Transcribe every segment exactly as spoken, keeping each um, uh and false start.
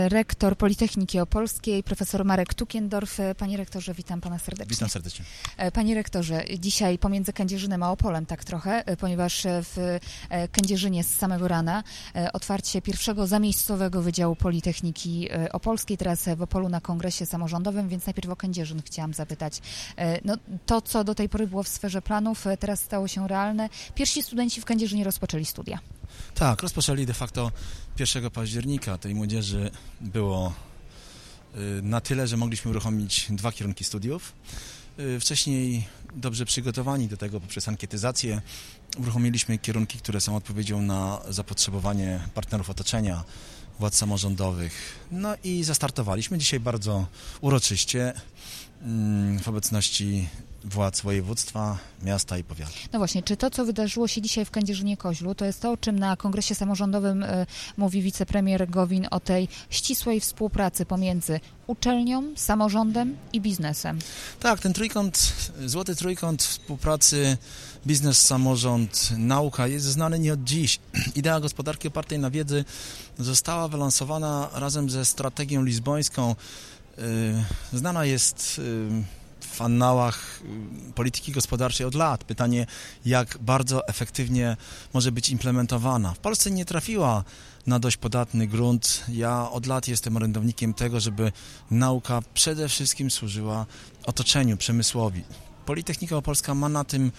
Rektor Politechniki Opolskiej, profesor Marek Tukiendorf. Panie rektorze, witam pana serdecznie. Witam serdecznie. Panie rektorze, dzisiaj pomiędzy Kędzierzynem a Opolem tak trochę, ponieważ w Kędzierzynie z samego rana otwarcie pierwszego zamiejscowego Wydziału Politechniki Opolskiej, teraz w Opolu na kongresie samorządowym, więc najpierw o Kędzierzyn chciałam zapytać. No, to, co do tej pory było w sferze planów, teraz stało się realne. Pierwsi studenci w Kędzierzynie rozpoczęli studia. Tak, rozpoczęli de facto pierwszego października. Tej młodzieży było na tyle, że mogliśmy uruchomić dwa kierunki studiów. Wcześniej dobrze przygotowani do tego poprzez ankietyzację uruchomiliśmy kierunki, które są odpowiedzią na zapotrzebowanie partnerów otoczenia, władz samorządowych. No i zastartowaliśmy dzisiaj bardzo uroczyście w obecności władz województwa, miasta i powiatu. No właśnie, czy to, co wydarzyło się dzisiaj w Kędzierzynie-Koźlu, to jest to, o czym na kongresie samorządowym y, mówi wicepremier Gowin, o tej ścisłej współpracy pomiędzy uczelnią, samorządem i biznesem? Tak, ten trójkąt, złoty trójkąt współpracy biznes, samorząd, nauka jest znany nie od dziś. Idea gospodarki opartej na wiedzy została wylansowana razem ze strategią lizbońską. Y, znana jest y, w annałach polityki gospodarczej od lat. Pytanie, jak bardzo efektywnie może być implementowana. W Polsce nie trafiła na dość podatny grunt. Ja od lat jestem orędownikiem tego, żeby nauka przede wszystkim służyła otoczeniu, przemysłowi. Politechnika Opolska ma na tym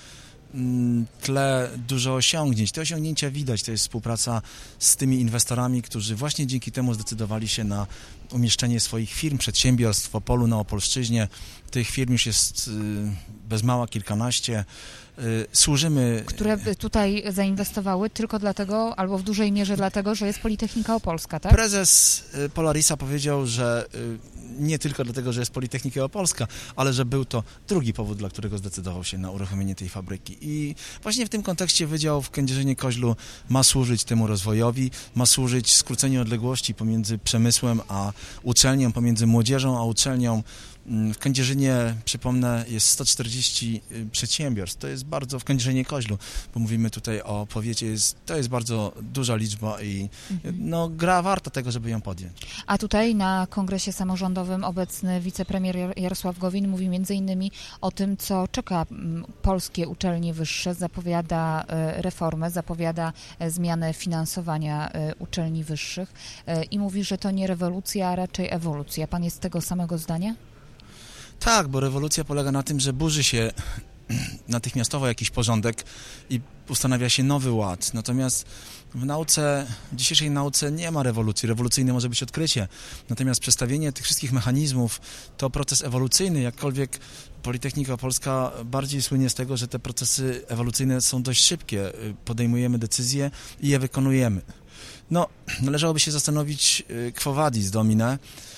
tle dużo osiągnięć. Te osiągnięcia widać, to jest współpraca z tymi inwestorami, którzy właśnie dzięki temu zdecydowali się na umieszczenie swoich firm, przedsiębiorstw w Opolu, na Opolszczyźnie. Tych firm już jest bez mała kilkanaście. Służymy... Które tutaj zainwestowały tylko dlatego, albo w dużej mierze dlatego, że jest Politechnika Opolska, tak? Prezes Polarisa powiedział, że nie tylko dlatego, że jest Politechnika Opolska, ale że był to drugi powód, dla którego zdecydował się na uruchomienie tej fabryki. I właśnie w tym kontekście Wydział w Kędzierzynie-Koźlu ma służyć temu rozwojowi, ma służyć skróceniu odległości pomiędzy przemysłem a uczelnią, pomiędzy młodzieżą a uczelnią. W Kędzierzynie, przypomnę, jest sto czterdzieści przedsiębiorstw. To jest bardzo, w Kędzierzynie-Koźlu, bo mówimy tutaj o powiecie, jest, to jest bardzo duża liczba i no, gra warta tego, żeby ją podjąć. A tutaj na kongresie samorządowym obecny wicepremier Jarosław Gowin mówi między innymi o tym, co czeka polskie uczelnie wyższe, zapowiada reformę, zapowiada zmianę finansowania uczelni wyższych i mówi, że to nie rewolucja, a raczej ewolucja. Pan jest tego samego zdania? Tak, bo rewolucja polega na tym, że burzy się natychmiastowo jakiś porządek i ustanawia się nowy ład. Natomiast w nauce, w dzisiejszej nauce nie ma rewolucji. Rewolucyjne może być odkrycie. Natomiast przestawienie tych wszystkich mechanizmów to proces ewolucyjny. Jakkolwiek Politechnika Opolska bardziej słynie z tego, że te procesy ewolucyjne są dość szybkie. Podejmujemy decyzje i je wykonujemy. No, należałoby się zastanowić quo vadis domine,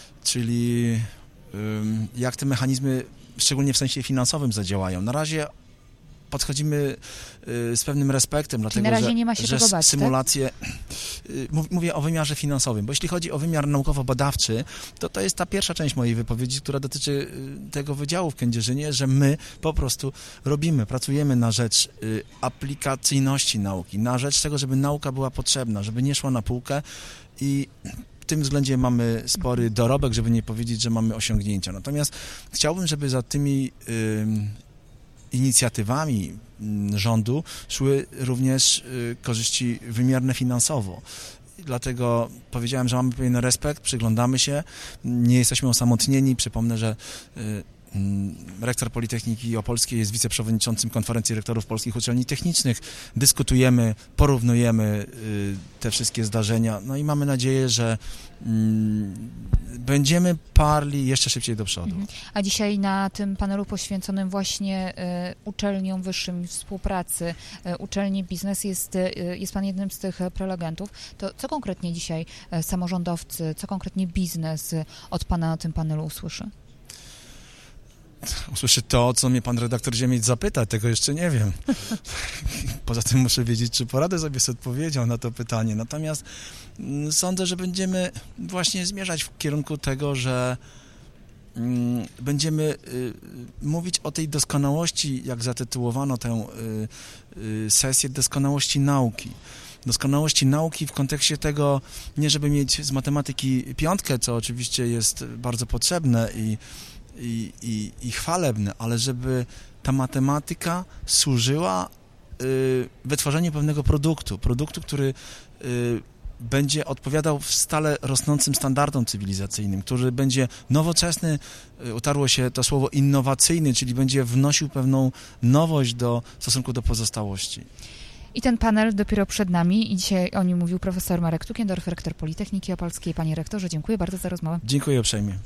czyli jak te mechanizmy, szczególnie w sensie finansowym, zadziałają. Na razie podchodzimy z pewnym respektem, dlatego na razie że, nie ma się że czego bać, symulacje... Tak? Mówię o wymiarze finansowym, bo jeśli chodzi o wymiar naukowo-badawczy, to to jest ta pierwsza część mojej wypowiedzi, która dotyczy tego wydziału w Kędzierzynie, że my po prostu robimy, pracujemy na rzecz aplikacyjności nauki, na rzecz tego, żeby nauka była potrzebna, żeby nie szła na półkę i w tym względzie mamy spory dorobek, żeby nie powiedzieć, że mamy osiągnięcia. Natomiast chciałbym, żeby za tymi y, inicjatywami y, rządu szły również y, korzyści wymierne finansowo. Dlatego powiedziałem, że mamy pewien respekt, przyglądamy się, nie jesteśmy osamotnieni. Przypomnę, że y, rektor Politechniki Opolskiej jest wiceprzewodniczącym Konferencji Rektorów Polskich Uczelni Technicznych. Dyskutujemy, porównujemy te wszystkie zdarzenia, no i mamy nadzieję, że będziemy parli jeszcze szybciej do przodu. A dzisiaj na tym panelu poświęconym właśnie uczelniom wyższym, współpracy, uczelni biznes jest, jest pan jednym z tych prelegentów. To co konkretnie dzisiaj samorządowcy, co konkretnie biznes od pana na tym panelu usłyszy? Usłyszy to, co mnie pan redaktor Ziemiec zapyta, tego jeszcze nie wiem. Poza tym muszę wiedzieć, czy poradę sobie z odpowiedzią na to pytanie. Natomiast sądzę, że będziemy właśnie zmierzać w kierunku tego, że będziemy mówić o tej doskonałości, jak zatytułowano tę sesję, doskonałości nauki. doskonałości nauki w kontekście tego, nie żeby mieć z matematyki piątkę, co oczywiście jest bardzo potrzebne i, i, i, i chwalebne, ale żeby ta matematyka służyła y, wytwarzaniu pewnego produktu, produktu, który y, będzie odpowiadał stale rosnącym standardom cywilizacyjnym, który będzie nowoczesny, utarło się to słowo innowacyjny, czyli będzie wnosił pewną nowość do, w stosunku do pozostałości. I ten panel dopiero przed nami i dzisiaj o nim mówił profesor Marek Tukiendorf, rektor Politechniki Opolskiej. Panie rektorze, dziękuję bardzo za rozmowę. Dziękuję uprzejmie.